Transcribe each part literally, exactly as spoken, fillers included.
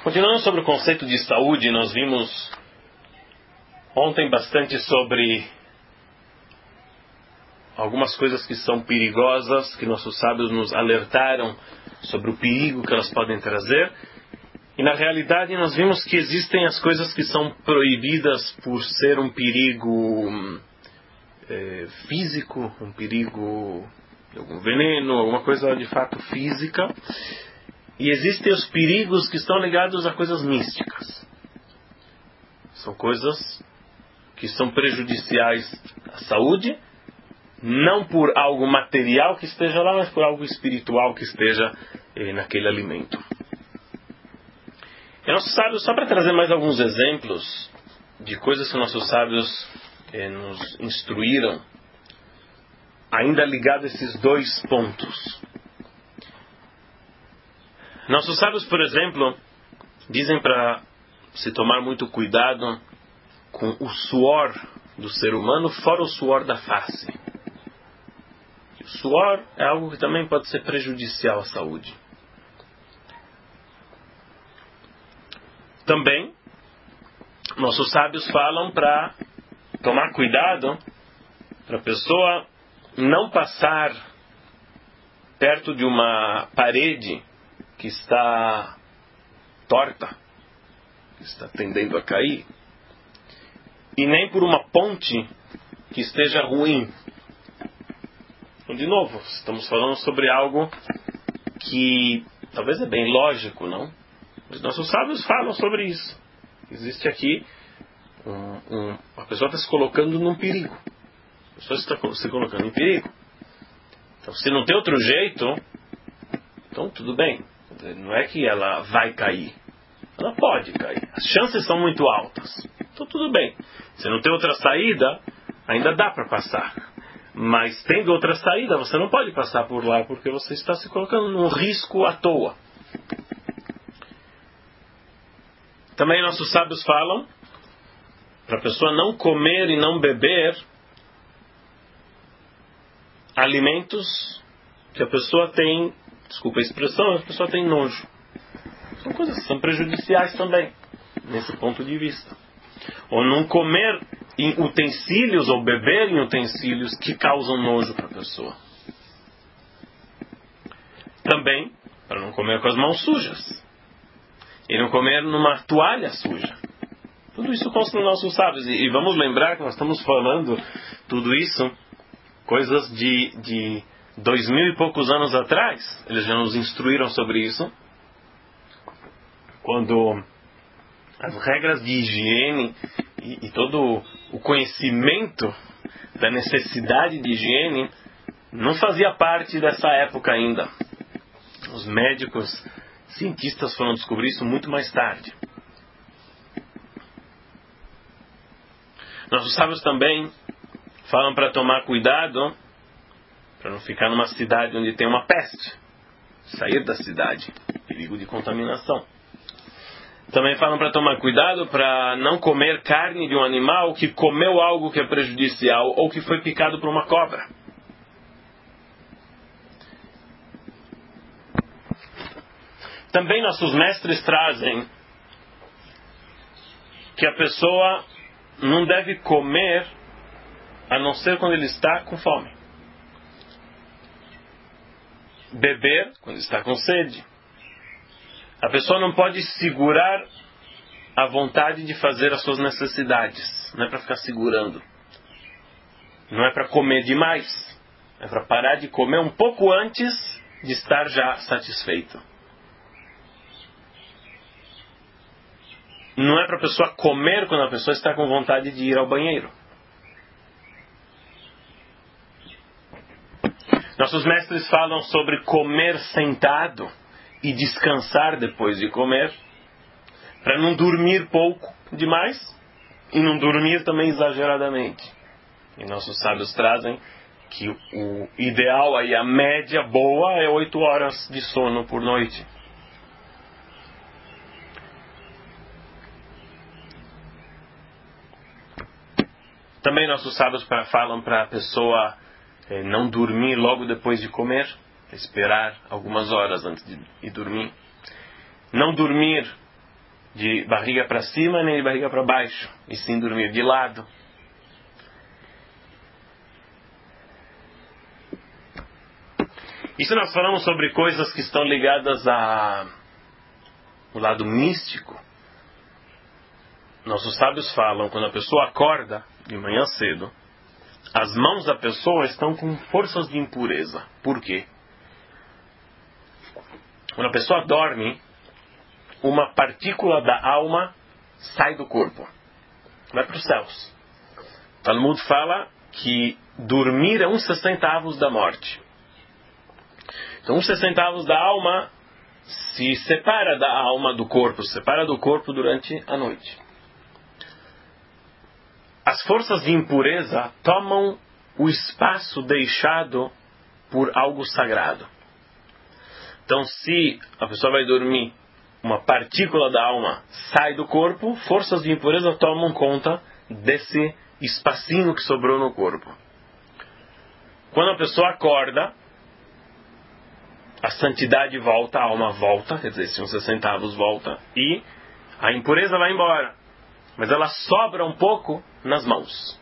Continuando sobre o conceito de saúde, nós vimos ontem bastante sobre algumas coisas que são perigosas, que nossos sábios nos alertaram sobre o perigo que elas podem trazer. E na realidade nós vimos que existem as coisas que são proibidas por ser um perigo é, físico, um perigo de algum veneno, alguma coisa de fato física. E existem os perigos que estão ligados a coisas místicas. São coisas que são prejudiciais à saúde, não por algo material que esteja lá, mas por algo espiritual que esteja eh, naquele alimento. E nossos sábios, só para trazer mais alguns exemplos de coisas que nossos sábios eh, nos instruíram, ainda ligado a esses dois pontos. Nossos sábios, por exemplo, dizem para se tomar muito cuidado com o suor do ser humano, fora o suor da face. O suor é algo que também pode ser prejudicial à saúde. Também, nossos sábios falam para tomar cuidado para a pessoa não passar perto de uma parede que está torta, que está tendendo a cair, e nem por uma ponte que esteja ruim. Então, de novo, estamos falando sobre algo que talvez é bem lógico, não? Mas nossos sábios falam sobre isso. Existe aqui um, um, a pessoa está se colocando num perigo. A pessoa está se colocando em perigo. Então, se não tem outro jeito, então tudo bem. Não é que ela vai cair. Ela pode cair. As chances são muito altas. Então tudo bem. Se não tem outra saída, ainda dá para passar. Mas tendo outra saída, você não pode passar por lá, porque você está se colocando num risco à toa. Também nossos sábios falam para a pessoa não comer e não beber alimentos que a pessoa tem, desculpa a expressão, a pessoa tem nojo. São coisas que são prejudiciais também, nesse ponto de vista. Ou não comer em utensílios ou beber em utensílios que causam nojo para a pessoa. Também, para não comer com as mãos sujas. E não comer numa toalha suja. Tudo isso consta nos nossos sábios. E, e vamos lembrar que nós estamos falando tudo isso, coisas de, de dois mil e poucos anos atrás. Eles já nos instruíram sobre isso. Quando as regras de higiene e, e todo o conhecimento da necessidade de higiene não fazia parte dessa época ainda. Os médicos, cientistas foram descobrir isso muito mais tarde. Nossos sábios também falam para tomar cuidado para não ficar numa cidade onde tem uma peste. Sair da cidade. Perigo de contaminação. Também falam para tomar cuidado para não comer carne de um animal que comeu algo que é prejudicial ou que foi picado por uma cobra. Também nossos mestres trazem que a pessoa não deve comer a não ser quando ele está com fome. Beber quando está com sede. A pessoa não pode segurar a vontade de fazer as suas necessidades. Não é para ficar segurando. Não é para comer demais. É para parar de comer um pouco antes de estar já satisfeito. Não é para a pessoa comer quando a pessoa está com vontade de ir ao banheiro. Nossos mestres falam sobre comer sentado e descansar depois de comer, para não dormir pouco demais e não dormir também exageradamente. E nossos sábios trazem que o ideal aí, a média boa, é oito horas de sono por noite. Também nossos sábios falam para a pessoa eh, não dormir logo depois de comer, esperar algumas horas antes de ir dormir. Não dormir de barriga para cima nem de barriga para baixo, e sim dormir de lado. E se nós falamos sobre coisas que estão ligadas ao lado místico, nossos sábios falam, quando a pessoa acorda de manhã cedo, as mãos da pessoa estão com forças de impureza. Por quê? Quando a pessoa dorme, uma partícula da alma sai do corpo, vai para os céus. O Talmud fala que dormir é um sessentavos da morte. Então, um sessentavos da alma se separa da alma do corpo, se separa do corpo durante a noite. As forças de impureza tomam o espaço deixado por algo sagrado. Então, se a pessoa vai dormir, uma partícula da alma sai do corpo, forças de impureza tomam conta desse espacinho que sobrou no corpo. Quando a pessoa acorda, a santidade volta, a alma volta, quer dizer, se uns centavos volta, e a impureza vai embora. Mas ela sobra um pouco nas mãos.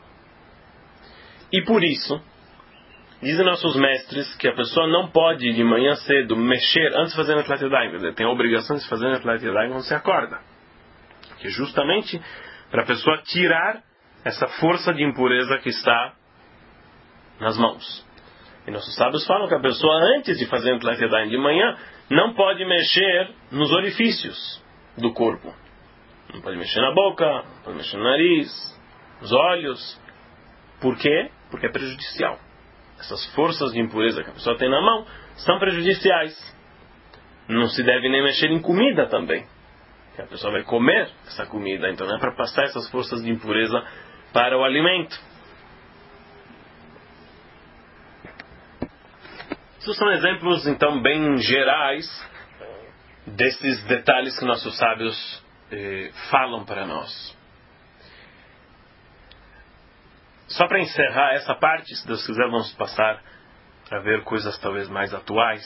E por isso, dizem nossos mestres que a pessoa não pode de manhã cedo mexer antes de fazer a Netilat Yadayim, quer dizer, tem a obrigação de fazer a Netilat Yadayim quando se acorda. Que é justamente para a pessoa tirar essa força de impureza que está nas mãos. E nossos sábios falam que a pessoa, antes de fazer a Netilat Yadayim de manhã, não pode mexer nos orifícios do corpo. Não pode mexer na boca, não pode mexer no nariz, nos olhos. Por quê? Porque é prejudicial. Essas forças de impureza que a pessoa tem na mão são prejudiciais. Não se deve nem mexer em comida também. Porque a pessoa vai comer essa comida, então não é para passar essas forças de impureza para o alimento. Esses são exemplos, então, bem gerais desses detalhes que nossos sábios eh, falam para nós. Só para encerrar essa parte, se Deus quiser, vamos passar para ver coisas talvez mais atuais.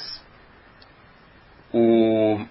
O...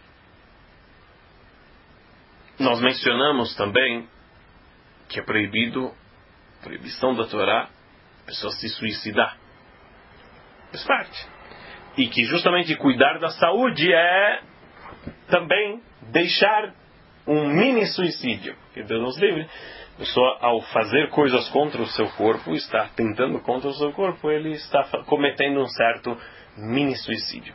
Nós mencionamos também que é proibido, proibição da Torá, a pessoa se suicidar. Faz parte. E que justamente cuidar da saúde é também deixar um mini suicídio. Que Deus nos livre. A pessoa, ao fazer coisas contra o seu corpo, está tentando contra o seu corpo, ele está cometendo um certo mini suicídio.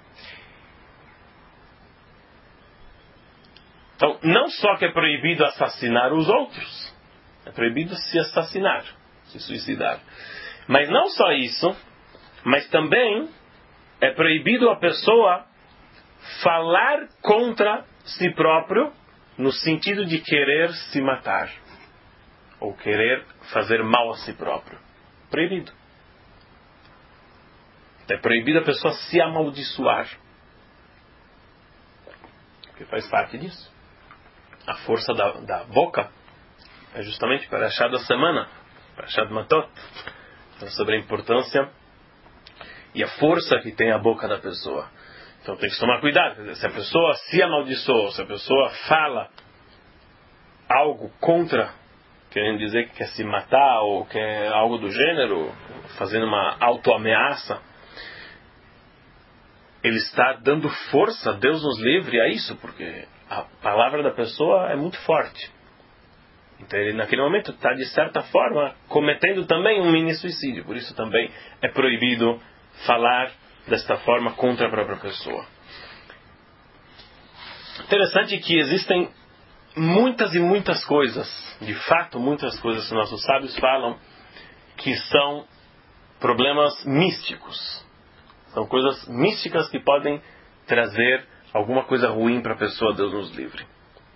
Então, não só que é proibido assassinar os outros, é proibido se assassinar, se suicidar. Mas não só isso, mas também é proibido a pessoa falar contra si próprio, no sentido de querer se matar. Ou querer fazer mal a si próprio. Proibido. É proibido a pessoa se amaldiçoar. Porque faz parte disso. A força da, da boca é justamente para achar da semana. Para achar de Matot. Então, sobre a importância e a força que tem a boca da pessoa. Então tem que tomar cuidado. Quer dizer, se a pessoa se amaldiçoa, se a pessoa fala algo contra, querendo dizer que quer se matar ou quer algo do gênero, fazendo uma autoameaça, ele está dando força, Deus nos livre a isso, porque a palavra da pessoa é muito forte. Então ele naquele momento está de certa forma cometendo também um mini suicídio. Por isso também é proibido falar desta forma contra a própria pessoa. Interessante que existem muitas e muitas coisas, de fato muitas coisas que nossos sábios falam, que são problemas místicos. São coisas místicas que podem trazer alguma coisa ruim para a pessoa, Deus nos livre.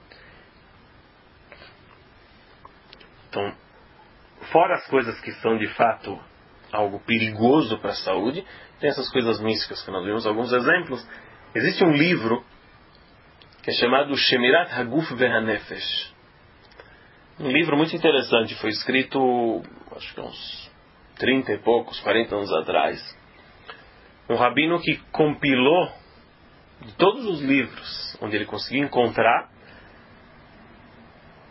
Então, fora as coisas que são de fato algo perigoso para a saúde, tem essas coisas místicas que nós vimos alguns exemplos. Existe um livro que é chamado Shemirat Haguf Vehanefesh. Um livro muito interessante, foi escrito acho que uns trinta e poucos, quarenta anos atrás. Um rabino que compilou de todos os livros onde ele conseguiu encontrar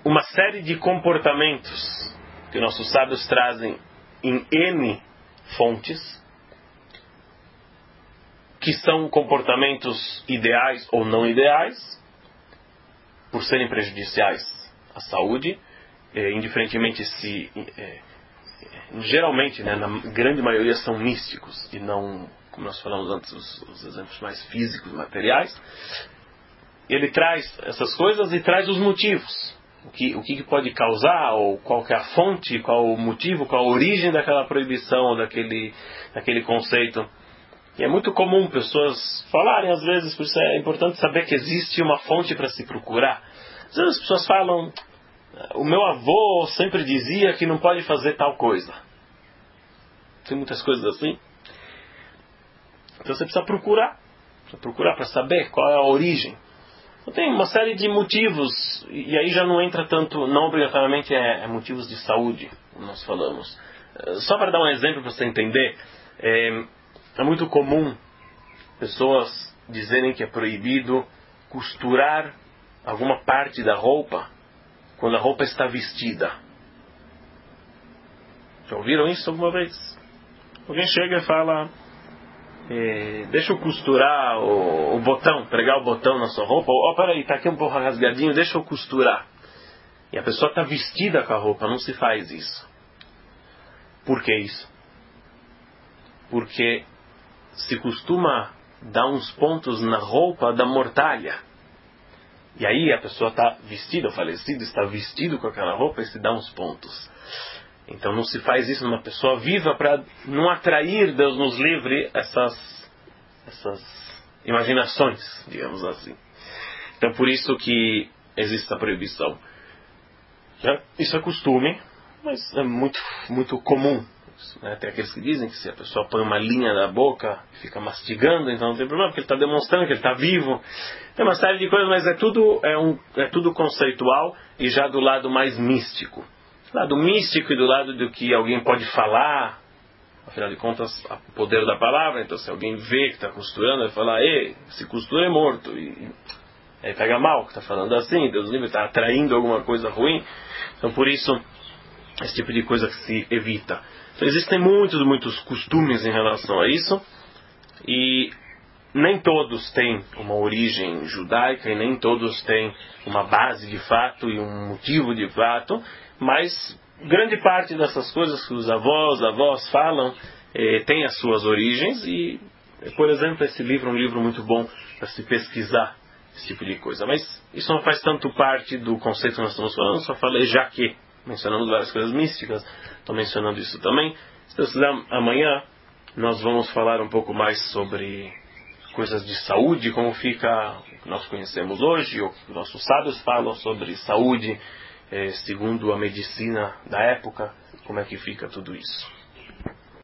uma série de comportamentos que nossos sábios trazem em N fontes, que são comportamentos ideais ou não ideais, por serem prejudiciais à saúde, é, indiferentemente se... É, geralmente, né, na grande maioria são místicos e não, como nós falamos antes, os, os exemplos mais físicos, materiais. Ele traz essas coisas e traz os motivos. O que, o que pode causar, ou qual que é a fonte, qual o motivo, qual a origem daquela proibição, daquele, daquele conceito. E é muito comum pessoas falarem às vezes, por isso é importante saber que existe uma fonte para se procurar. Às vezes as pessoas falam, o meu avô sempre dizia que não pode fazer tal coisa. Tem muitas coisas assim. Então você precisa procurar. Precisa procurar para saber qual é a origem. Então tem uma série de motivos, e aí já não entra tanto, não obrigatoriamente é, é motivos de saúde, como nós falamos. Só para dar um exemplo para você entender, é, é muito comum pessoas dizerem que é proibido costurar alguma parte da roupa quando a roupa está vestida. Já ouviram isso alguma vez? Alguém chega e fala, eh, deixa eu costurar o, o botão, pregar o botão na sua roupa. Ó, oh, peraí, está aqui um pouco rasgadinho, deixa eu costurar. E a pessoa está vestida com a roupa, não se faz isso. Por que isso? Porque se costuma dar uns pontos na roupa da mortalha. E aí a pessoa está vestida, o falecido está vestido com aquela roupa e se dá uns pontos. Então não se faz isso numa pessoa viva para não atrair, Deus nos livre, essas, essas imaginações, digamos assim. Então por isso que existe a proibição. Já, isso é costume, mas é muito, muito comum. Isso, né? Tem aqueles que dizem que se a pessoa põe uma linha na boca e fica mastigando, então não tem problema, porque ele está demonstrando que ele está vivo. Tem uma série de coisas, mas é tudo, é, um, é tudo conceitual e já do lado mais místico. Do lado místico e do lado do que alguém pode falar, afinal de contas, o poder da palavra. Então se alguém vê que está costurando, vai falar, ei, se costura é morto. E, e aí pega mal que está falando assim, Deus livre, está atraindo alguma coisa ruim. Então por isso, esse tipo de coisa que se evita. Então, existem muitos, muitos costumes em relação a isso, e nem todos têm uma origem judaica, e nem todos têm uma base de fato e um motivo de fato, mas grande parte dessas coisas que os avós, avós falam, eh, tem as suas origens, e, por exemplo, esse livro é um livro muito bom para se pesquisar esse tipo de coisa. Mas isso não faz tanto parte do conceito que nós estamos falando, só falei já que mencionamos várias coisas místicas, estou mencionando isso também. Se Deus quiser, amanhã nós vamos falar um pouco mais sobre coisas de saúde, como fica o que nós conhecemos hoje, ou que nossos sábios falam sobre saúde, eh, segundo a medicina da época, como é que fica tudo isso.